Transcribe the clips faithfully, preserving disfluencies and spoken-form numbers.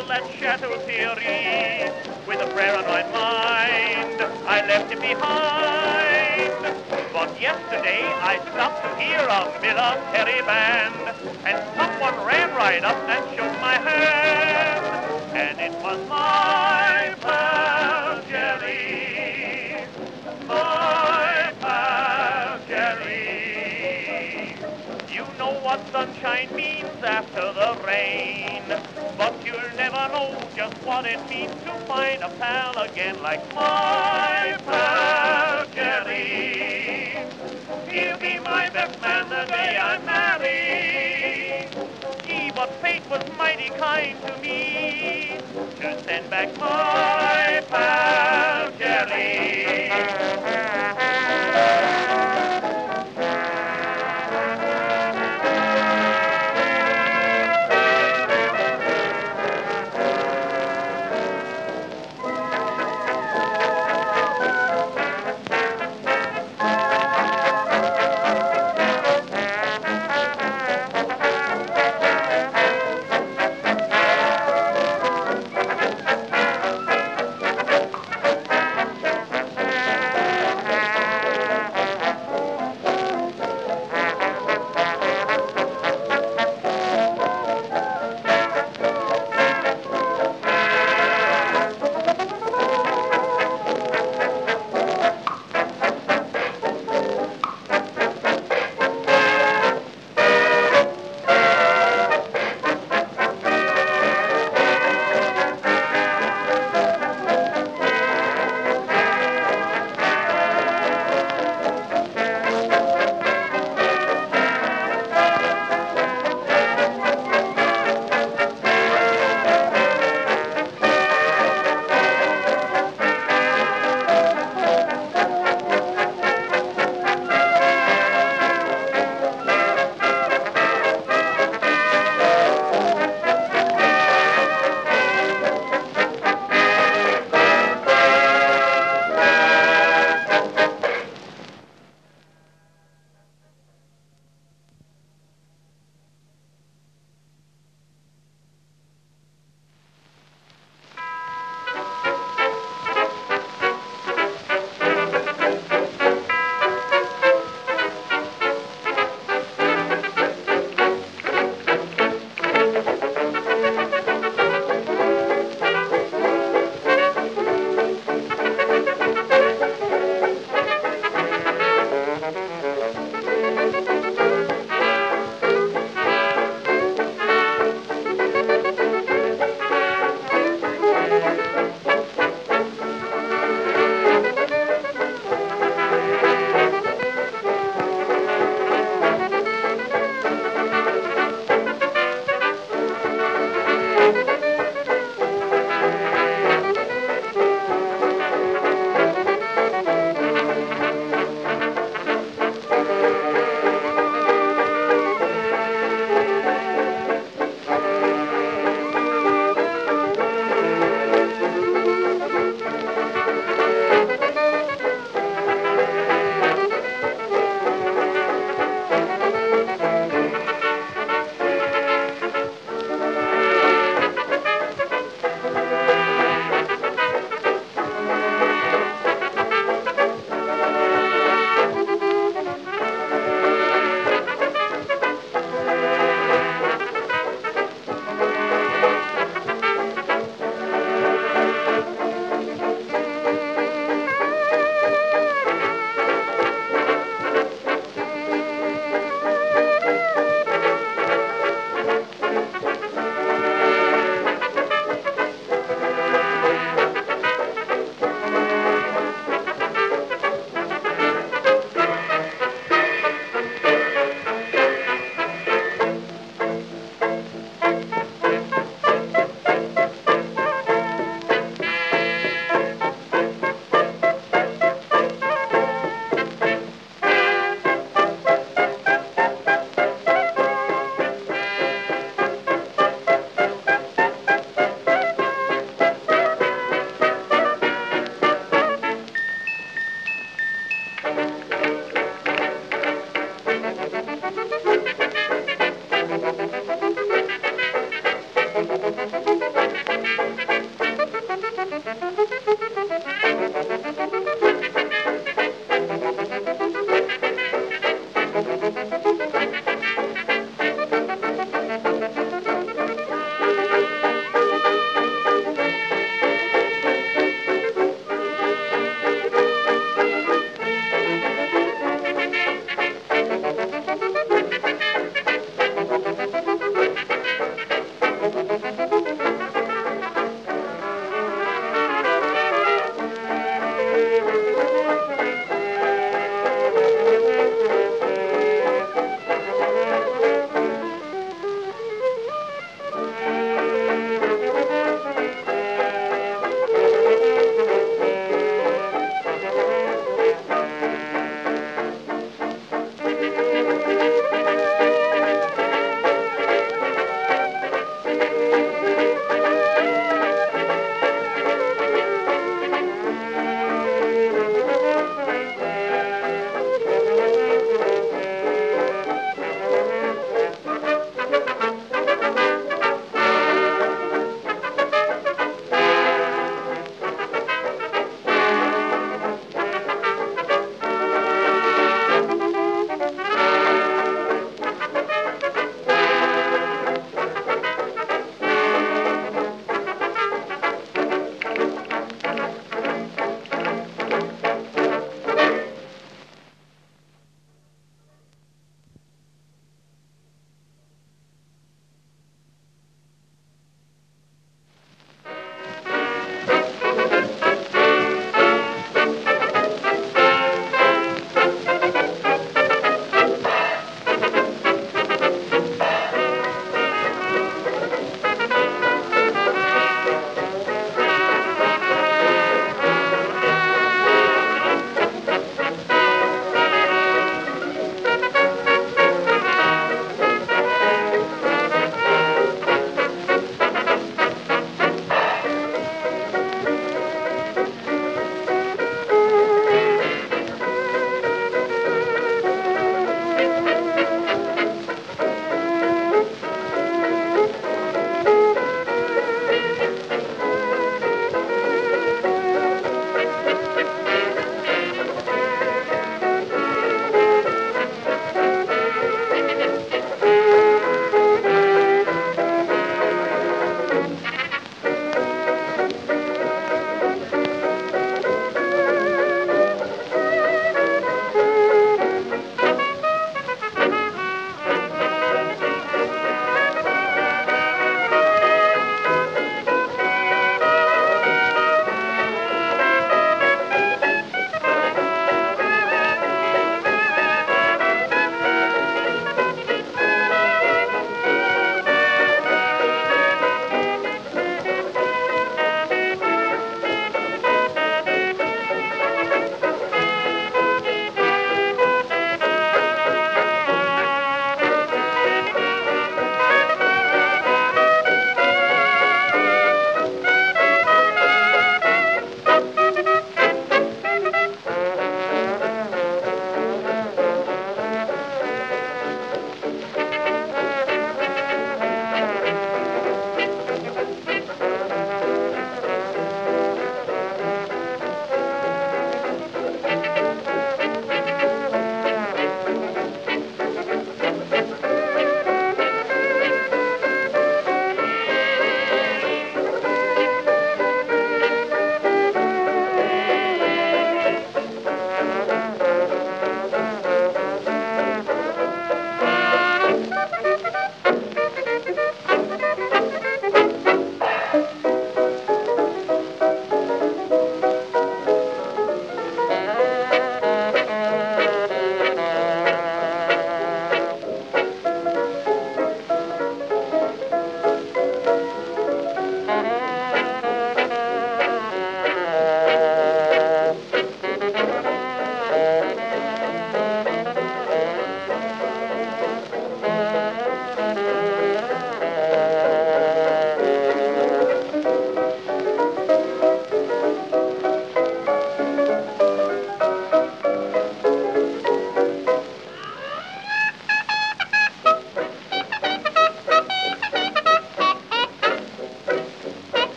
till that Chateau Thierry. With a prayer on my mind, I left it behind. But yesterday I stopped to hear a military band, and someone ran right up and shook my hand. And it was my pal Jerry, my pal Jerry. You know what sunshine means after the rain, but you'll never know just what it means to find a pal again like my pal Jerry. He'll be my best man the day I'm married. Gee, but fate was mighty kind to me to send back my pal Jerry.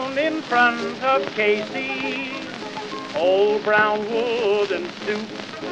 down in front of Casey's old brown wooden stoop.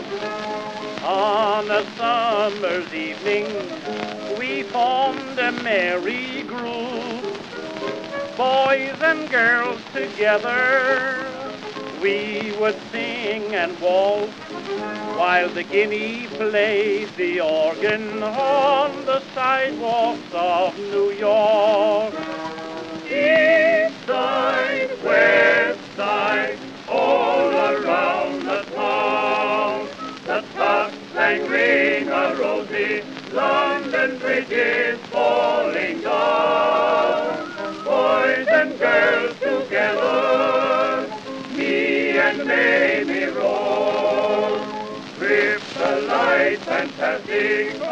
On a summer's evening, we formed a merry group. Boys and girls together, we would sing and waltz, while the guinea played the organ on the sidewalks of New York. East side, west side, all around the town, the clock sang ring a rosy, London Bridge is falling down. Boys and girls together, me and Mamie Rose, trip the light fantastic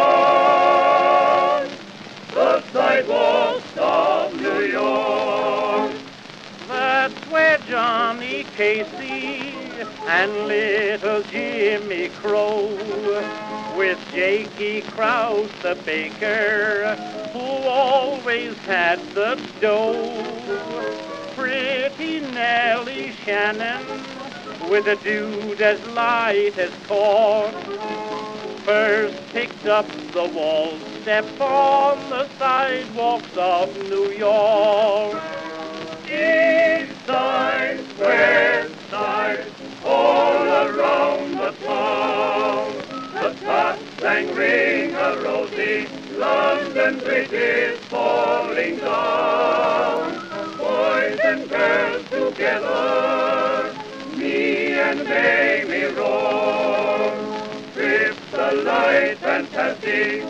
on the sidewalks of New York. That's where Johnny Casey and little Jimmy Crow, with Jakey Krause the baker, who always had the dough, pretty Nellie Shannon, with a dude as light as cork, first picked up the wall step on the sidewalks of New York. East side, west side, all around the town, the clock sang ring a rosy, London Bridge is falling down. Boys and girls together, me and Mamie Rose, trip the light fantastic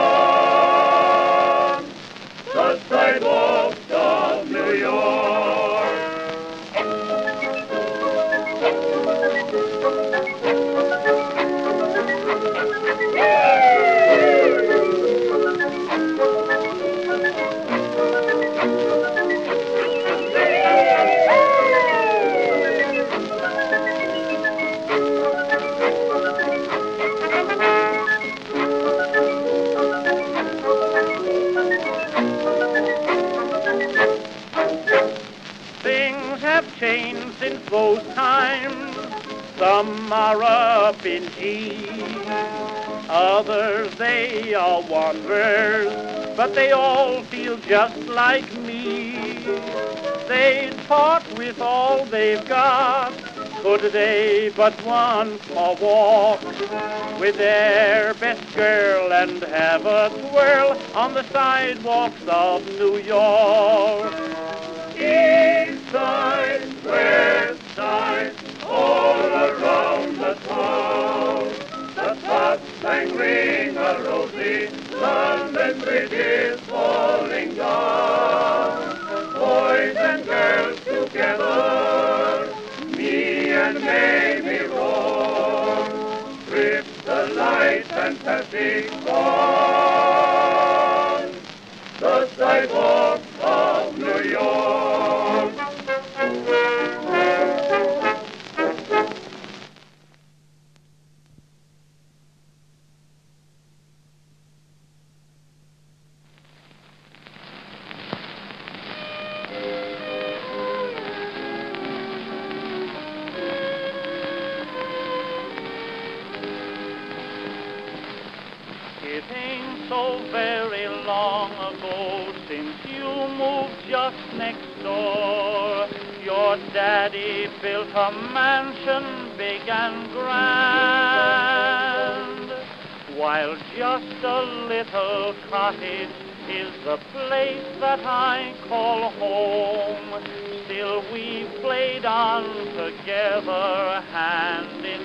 on the sidewalks of New York. Changed since those times. Some are up in G, others they are wanderers, but they all feel just like me. They'd part with all they've got, could they but once more walk with their best girl and have a twirl on the sidewalks of New York. East side, west side, all around the town, the clock sang ring a rosy, London Bridge is falling down. Boys and girls together, me and Mamie Rose, trip the light fantastic on the sidewalks of New York. It ain't so very long ago since you moved just next door. Your daddy built a mansion big and grand, while just a little cottage is the place that I call home. Still we've played on together hand in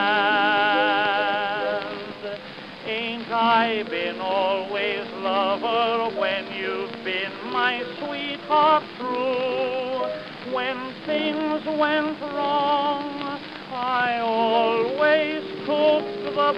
hand. Ain't I been always lover when you've been my sweetheart true? When things went wrong, I always took the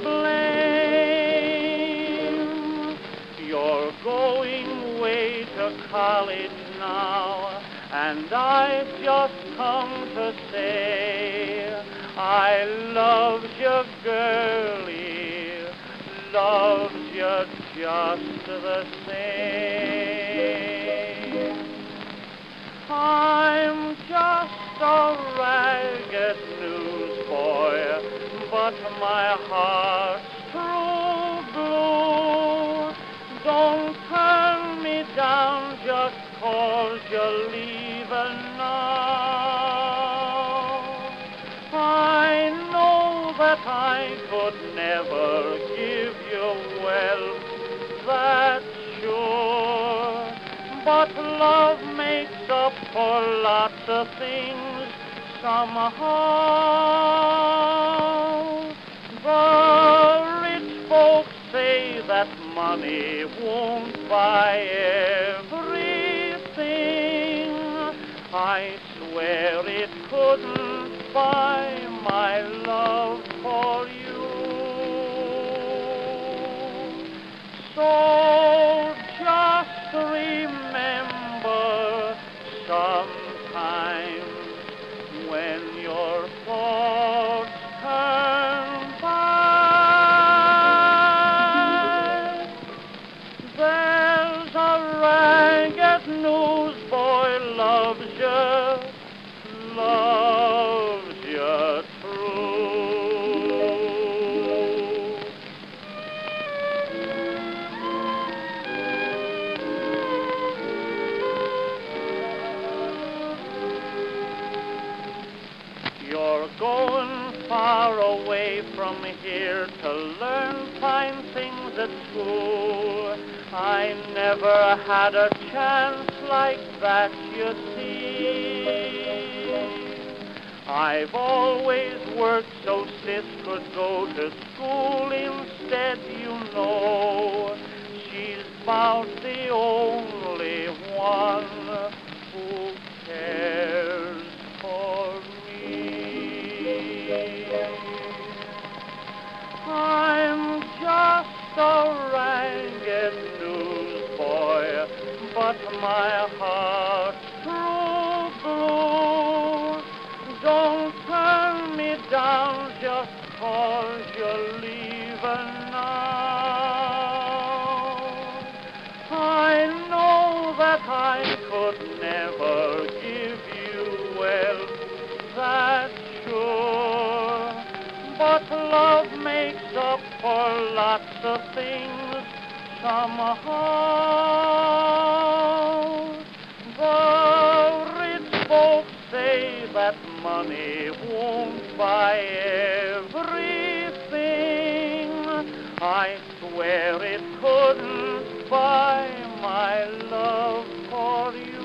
blame. You're going away to college now, and I've just come to say I love you, girlie, loves you just the same. I'm just a ragged newsboy, but my heart's true blue. Don't turn me down just 'cause you're leaving now. I know that I could never give you wealth, that's sure, but love makes up for lots of things somehow. The rich folks say that money won't buy everything. I swear it couldn't buy my love for you. So just remember, sometimes when your thoughts turn back, there's a ragged newsboy loves you, loves you true. You're going far away from here to learn fine things at school. I never had a chance like that, you see. I've always worked so Sis could go to school instead, you know. She's about the only one who cares for me. I'm just a ragged newsboy, but my heart's true blue. Don't turn me down just 'cause you're leaving now. I know that I could never give you wealth, that's sure, but love makes up for lots of things somehow. The rich folks say that money won't buy everything. I swear it couldn't buy my love for you.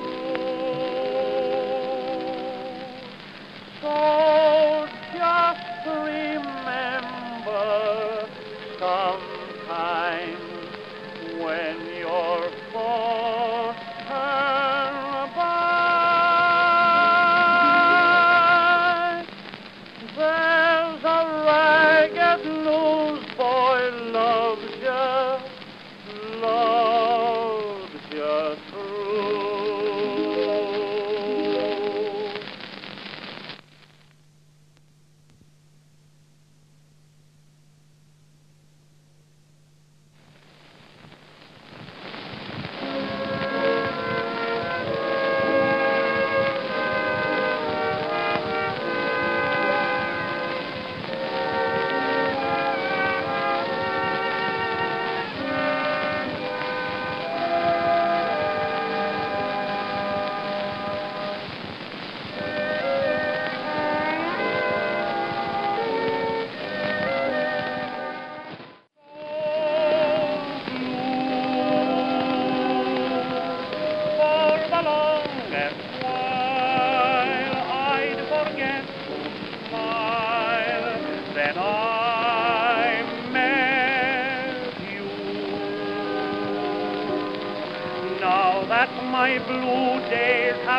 So just remember, sometimes when your thoughts turn back, there's a ragged newsboy loves you, loves you true. Then I met you. Now that my blue days have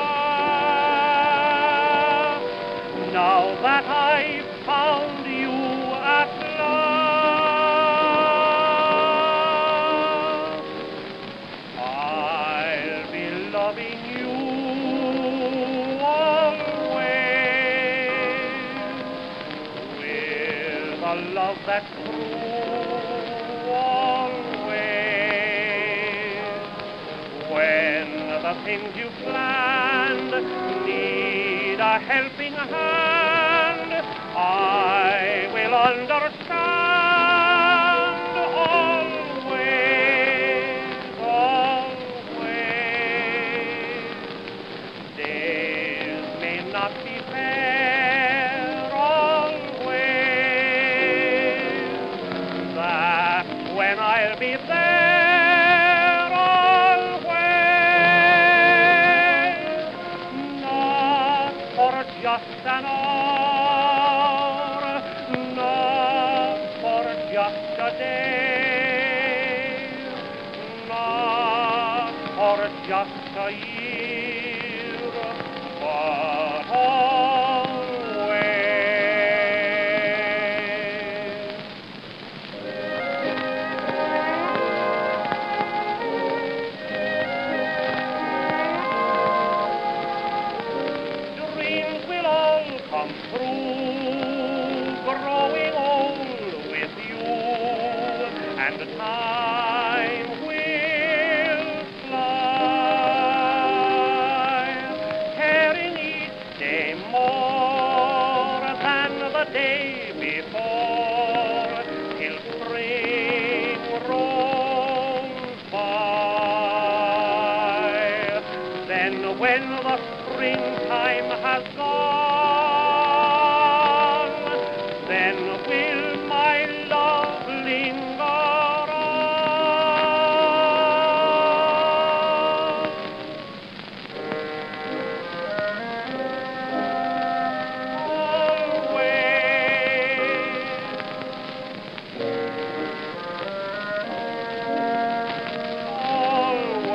passed, now that I've found you at last, I'll be loving you a love that's true always. When the things you plan need a helping hand, I will understand always, always. Days may not be fair always, that's when I'll be there always, not for just an hour, not for just a day, not for just a year, but always. Dreams will all come true, growing old with you, and time will fly, caring each day more than the day before, till spring rolls by. Then when the springtime has gone, then will my love linger on. Always,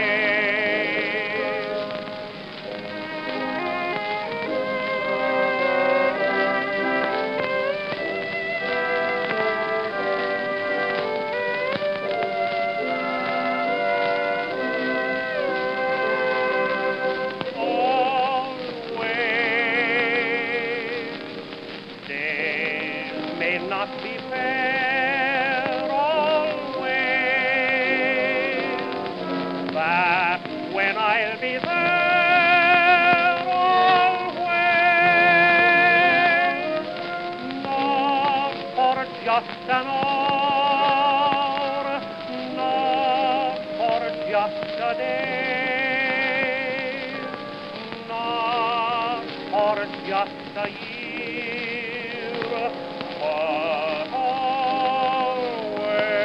always. Always. Days may not be fair always, that's when I'll be there always, not for just an hour, not for just a day, not for just a year, but always.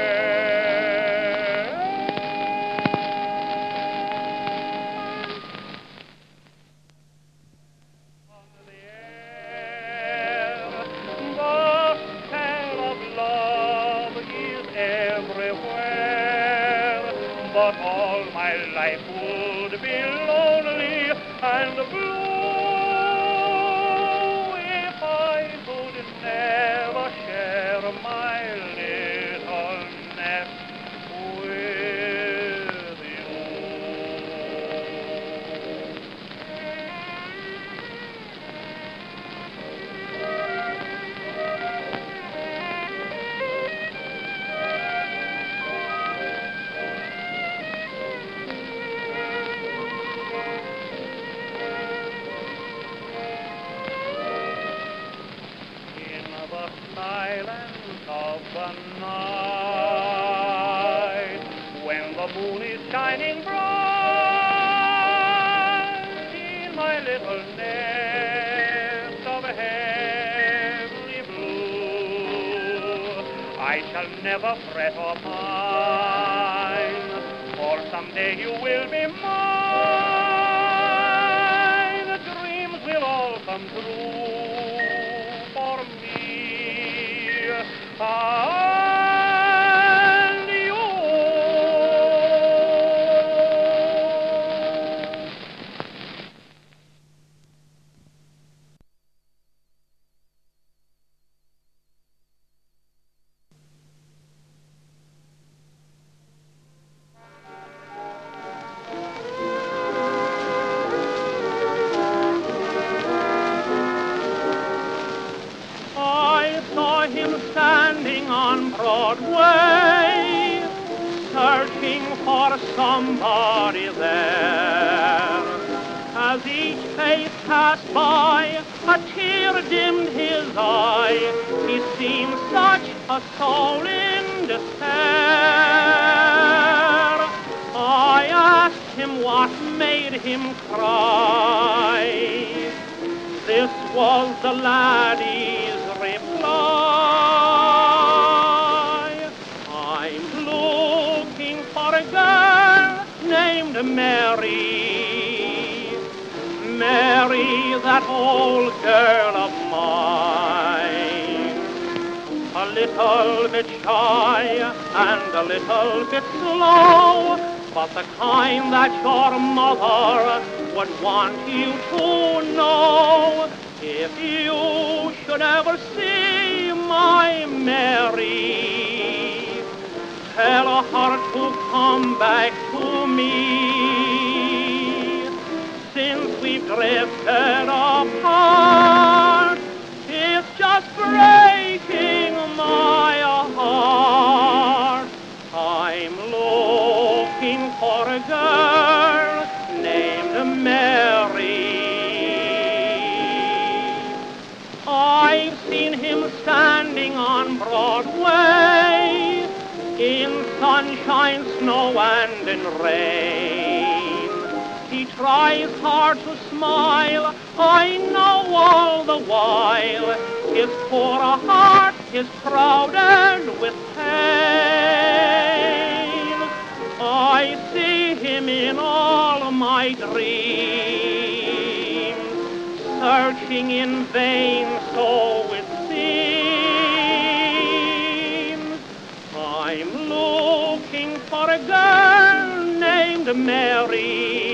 On the air, the smell of love is everywhere, but all my life would be lonely and blue if I could never share my little nest with you. In the silence of the night, when the moon is shining bright, in my little nest of heavenly blue, I shall never fret or pine, for someday you will be mine. Dreams will all come true for me and you. I saw him standing on Broadway, searching for somebody there. As each face passed by, a tear dimmed his eye. He seemed such a soul in despair. I asked him what made him cry. This was the laddie's reply. I'm looking for a girl named Mary. Mary, that old girl of mine. A little bit shy and a little bit slow, but the kind that your mother would want you to know. If you should ever see my Mary, tell her to come back to me. Since we've drifted apart, it's just breaking my heart. I'm looking for a girl named Mary. I've seen him standing on Broadway in sunshine, snow, and in rain. He tries hard to smile, I know all the while. His poor heart is crowded with pain. I see him in all my dreams, searching in vain, so it seems. I'm looking for a girl named Mary.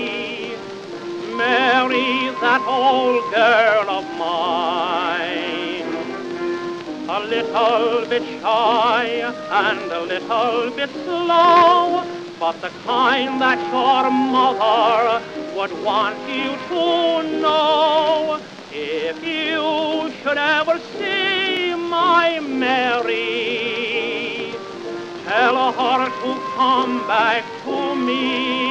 Mary, that old girl of mine. A little bit shy and a little bit slow, but the kind that your mother would want you to know. If you should ever see my Mary, tell her to come back to me.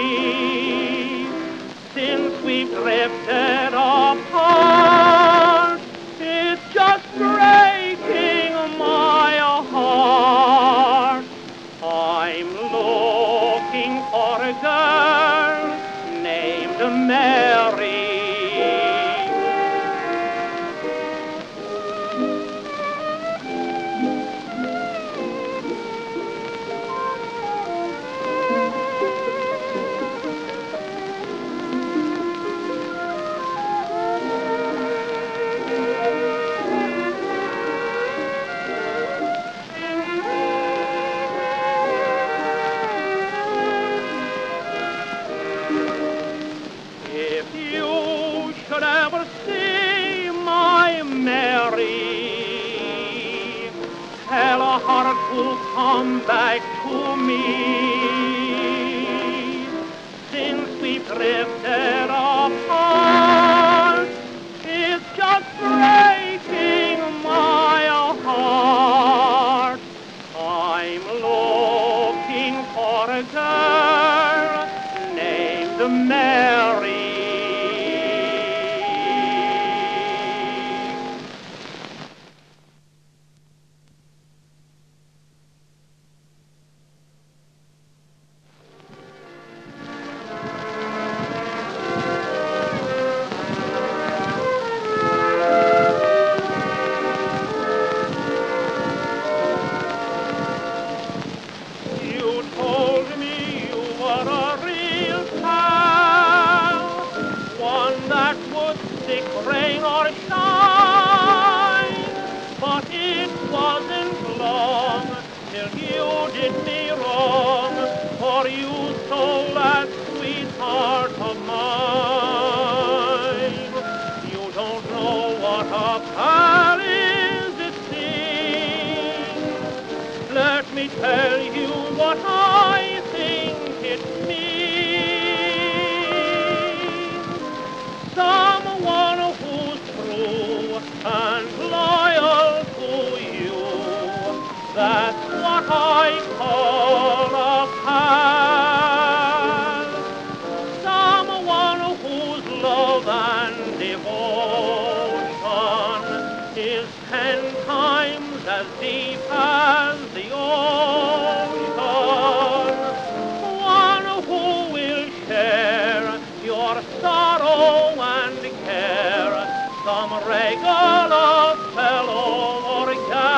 Since we've drifted apart, it's just breaking my heart. I'm looking for a girl named Mary. If you should ever see my Mary, tell her to come back to me. Since we've drifted apart, it's just breaking my heart. I'm looking for a girl named Mary. You told me you were a real pal, one that would stick rain or shine. But it wasn't long till you did me wrong, for you stole that sweetheart of mine. You don't know what a pal is, it seems. Let me tell you what I think it means. Someone who's true and loyal to you, that's what I call a pal. love and devotion is ten times as deep as the ocean. One who will share your sorrow and care, some regular fellow or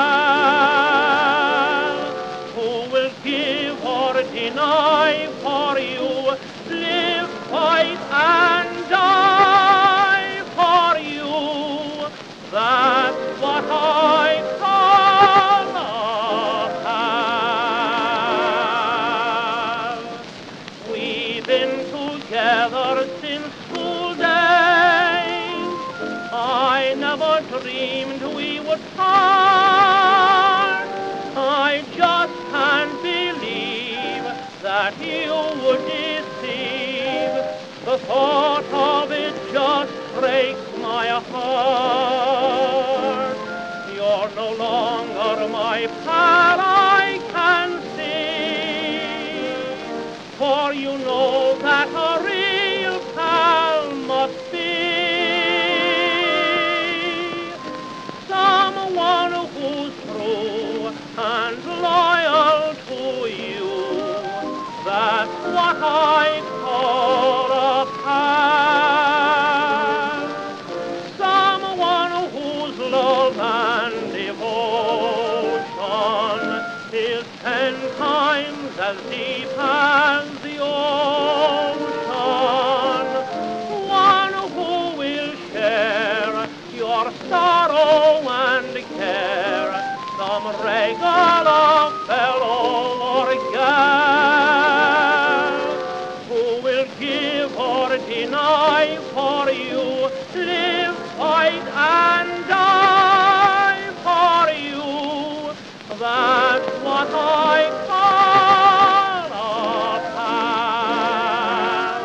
gal, who will give or deny for you, live, fight, and die for you. That's what I call a pal. We've been together since school days. I never dreamed we would part. I just can't believe that you would deceive. The thought of it just breaks my heart. You're no longer my pal, I can see, for you know that a real pal must be someone who's true and loyal to you. That's what I call a pal. Someone whose love and devotion is ten times as deep as the ocean. One who will share your sorrow and care, some regular fellow or gal, who will give or deny for you, live, fight, and die for you. That's what I call a pal.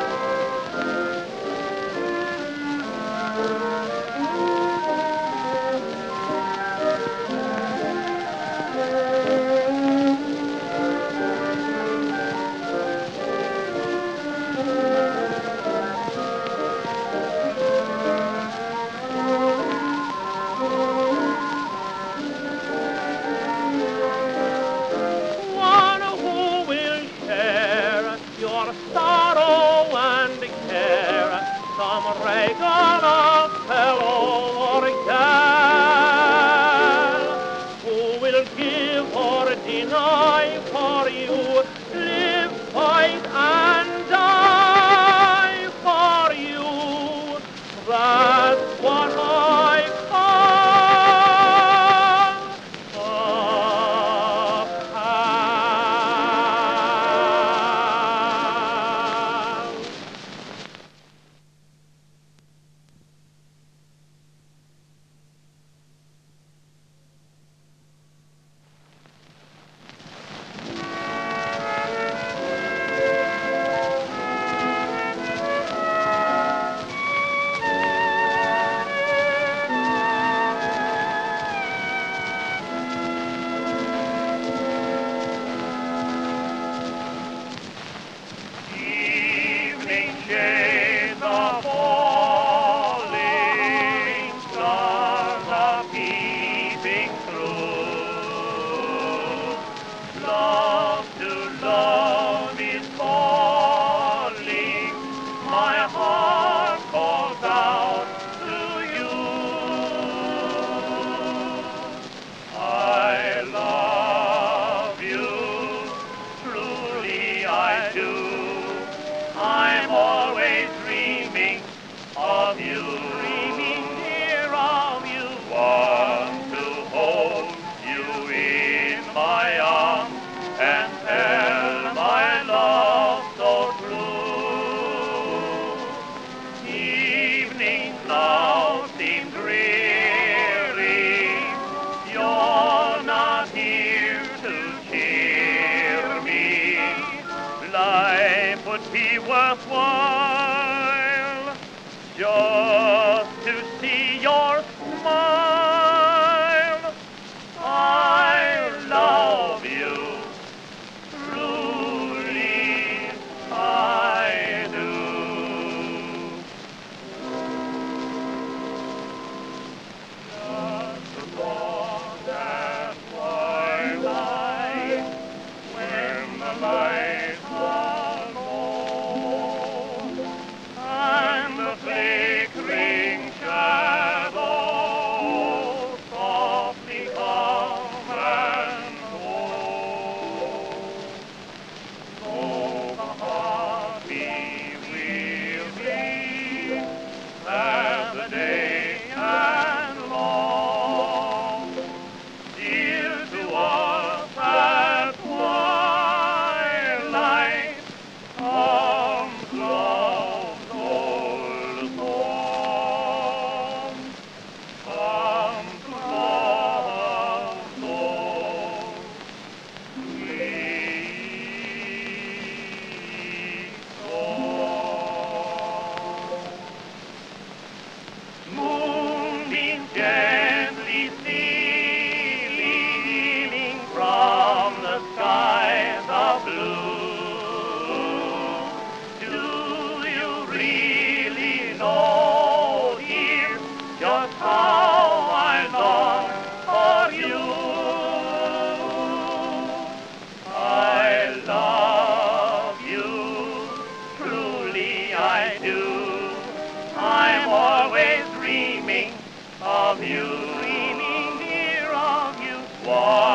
One who will share your sorrow and care, some regular fellow or gal, who will give or deny for you, live, fight, and die for you. That's what I call a pal. Evening shades are falling, stars are peeping through. Love to love is calling, my heart calls out to you. I love you, truly I do. I'm always dreaming of you, dreaming dear of you. Want to hold you in my arms and tell my love so true. Evenings now seem dreary, you're not here to cheer me. Life would be worthwhile just to see your smile. I love you, truly I do. of you, dreaming dear of you. Why